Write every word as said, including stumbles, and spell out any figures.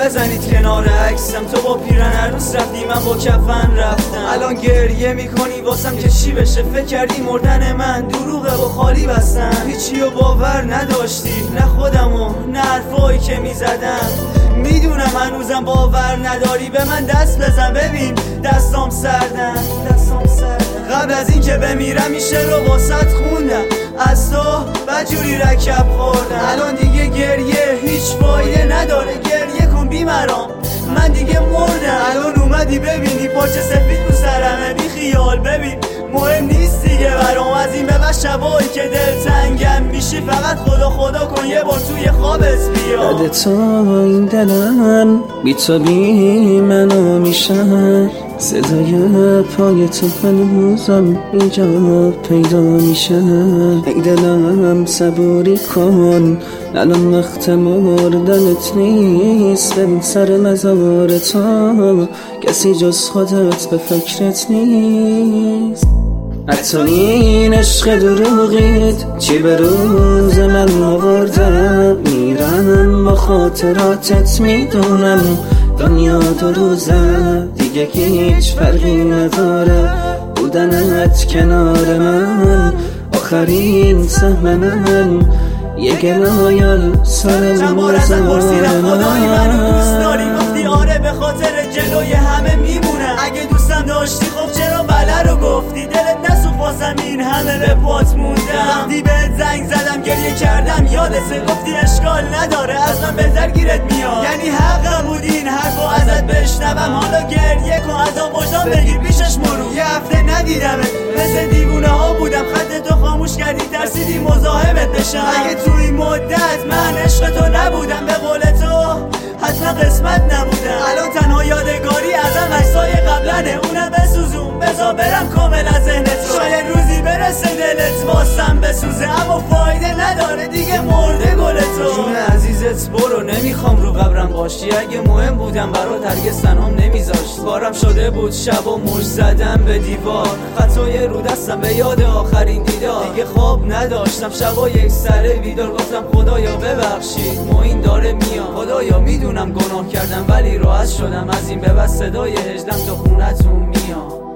بزنید کنار عکسم. تو با پیرن عروس رفتی، من با کفن رفتم. الان گریه میکنی واسم که چی بشه؟ فکر کردی مردن من دروغه و خالی بستن. هیچی و باور نداشتی، نه خودمو نه حرفایی که میزدم. میدونم هنوزم باور نداری، به من دست بزن ببین دستام سردن، دستام سردن. قبل از این که بمیرم میشه رو واسط خوندم، از تو بجوری رکب خوردم. الان دیگه گریه هیچ فایده نداره، گریه کن بیمرام، من دیگه مردم. الان اومدی ببینی پاچه سفید رو سرمه، بی خیال ببین مهم نیست دیگه برام. از این به بعد شبایی که دل تنگم میشی فقط خدا خدا کن یه بار توی خوابت بیا. بعد تو این دلم بی تو بی منو میشه، صدای پای تو هنوزم اینجا پیدا میشه. ای دلم صبوری کن، الان وقت مردنت نیست. ببین سر مزار تو کسی جز خودت به فکرت نیست. حتی این عشق دروغیت چی به روز من آورده، میرم با خاطراتت میدونم دنیا دو روزه دیگه هیچ فرقی نداره. بودنت کنار من آخرین سهم من، یه گلایل سر موزه خدای منو دوست داری؟ گفتی آره به خاطر جلوی همه میمونم. اگه دوستم داشتی خب چرا بله رو گفتی؟ دلت نسوخت واسم این همه به پات موندم. وقتی بهت زنگ زدم گریه کردم یادته، گفتی اشکال نداره از من بهتر گیرت میاد. یعنی حق بود این حرفو ازت بشنوم، حالا گریه کن از آن وجدان بگیر پیشش مرو. یه هفته ندیدمت مثل دیوونه ها بودم، خط تو خاموش کردی ترسیدی مزاحمت بشم. اگه تو این مدت من عشق تو نبودم به قول تو حتما قسمت نبودم. الان تنها یادگاری ازم عکسای قبلنه، اونم بسوزون بذار برم کامل از ذهن تو. شاید روزی برسه دلت واسم بسوزه، اما فایده نداره دیگه مرده گل تو. جون عزیزت برو، نمیخوام رو قبرم باشی. اگه مهم بودم برات هرگز تنهام نمیذاشت. بارم شده بود شب و مش زدم به دیوار، خطای رو دستم به یاد آخرین دیدار. دیگه خواب نداشتم شبا یک سره بیدار، گفتم خدایا ببخشید معین داره میاد. خدایا میدونم گناه کردم ولی راحت شدم، از این به بعد صدای هجدم تو خونتون میاد.